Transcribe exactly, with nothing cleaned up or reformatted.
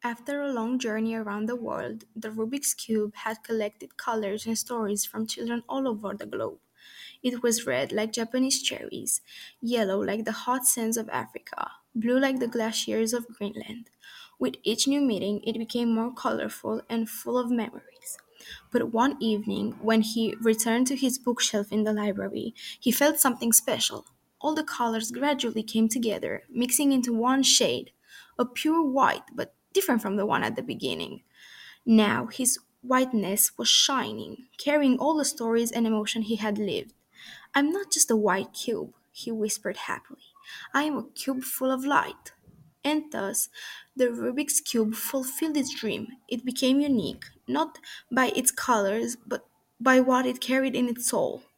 After a long journey around the world, the Rubik's Cube had collected colors and stories from children all over the globe. It was red like Japanese cherries, yellow like the hot sands of Africa, blue like the glaciers of Greenland. With each new meeting, it became more colorful and full of memories. But one evening, when he returned to his bookshelf in the library, he felt something special. All the colors gradually came together, mixing into one shade, a pure white, but different from the one at the beginning. Now his whiteness was shining, carrying all the stories and emotion he had lived. I'm not just a white cube, he whispered happily. I am a cube full of light. And thus, the Rubik's Cube fulfilled its dream. It became unique, not by its colors, but by what it carried in its soul.